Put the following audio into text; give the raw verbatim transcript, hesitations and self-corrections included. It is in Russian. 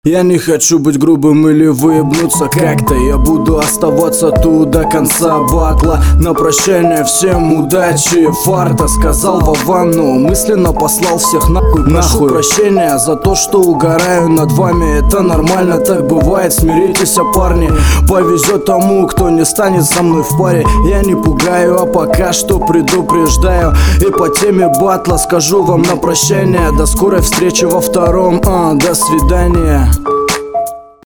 Я не хочу быть грубым или выебнуться как-то. Я буду оставаться тут до конца батла. На прощание всем удачи, фарта, сказал Вован, но мысленно послал всех нахуй. Прошу прощения за то, что угораю над вами. Это нормально, так бывает, смиритесь, парни. Повезет тому, кто не станет со мной в паре. Я не пугаю, а пока что предупреждаю. И по теме батла скажу вам на прощание: до скорой встречи во втором, а, до свидания.